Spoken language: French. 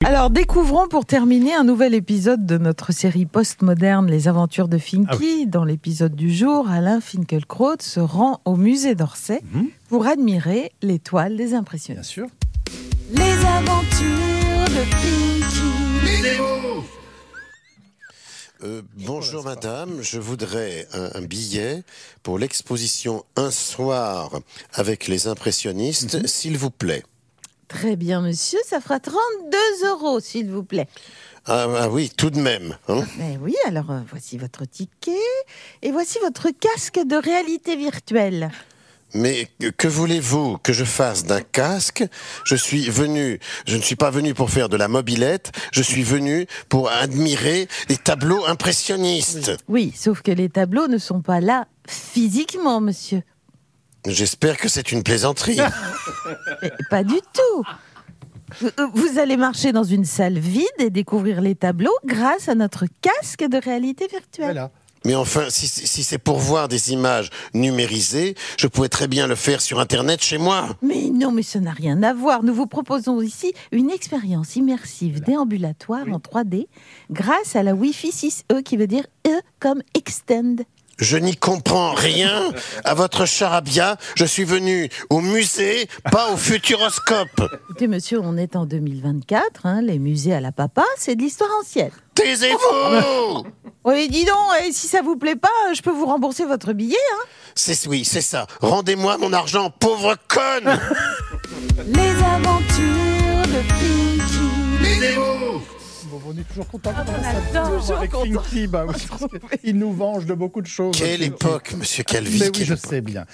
Alors, découvrons pour terminer un nouvel épisode de notre série postmoderne Les Aventures de Finky. Ah oui. Dans l'épisode du jour, Alain Finkielkraut se rend au musée d'Orsay pour admirer les toiles des impressionnistes. Bien sûr. Les aventures de Finky. Bonjour madame, je voudrais un billet pour l'exposition Un soir avec les impressionnistes, s'il vous plaît. Très bien, monsieur, ça fera 32 €, s'il vous plaît. Ah oui, tout de même. Hein. Mais oui, alors voici votre ticket et voici votre casque de réalité virtuelle. Mais que voulez-vous que je fasse d'un casque? Je ne suis pas venu pour faire de la mobilette, je suis venu pour admirer les tableaux impressionnistes. Oui, sauf que les tableaux ne sont pas là physiquement, monsieur. J'espère que c'est une plaisanterie. Mais pas du tout. Vous allez marcher dans une salle vide et découvrir les tableaux grâce à notre casque de réalité virtuelle. Voilà. Mais enfin, si c'est pour voir des images numérisées, je pourrais très bien le faire sur Internet chez moi. Mais non, mais ça n'a rien à voir. Nous vous proposons ici une expérience immersive déambulatoire en 3D grâce à la Wi-Fi 6E qui veut dire E comme extend. Je n'y comprends rien à votre charabia. Je suis venu au musée, pas au futuroscope. Écoutez, monsieur, on est en 2024. Les musées à la papa, c'est de l'histoire ancienne. Taisez-vous! Oui, dis donc, et si ça vous plaît pas, je peux vous rembourser votre billet. Oui, c'est ça. Rendez-moi mon argent, pauvre conne! Les aventures de Finky. Taisez-vous! Bon, on est toujours content Toujours avec content. Finky. Bah, oui, parce qu'il nous venge de beaucoup de choses. Quelle Finky. époque, monsieur Calvi, Mais oui, quelle je époque. sais bien.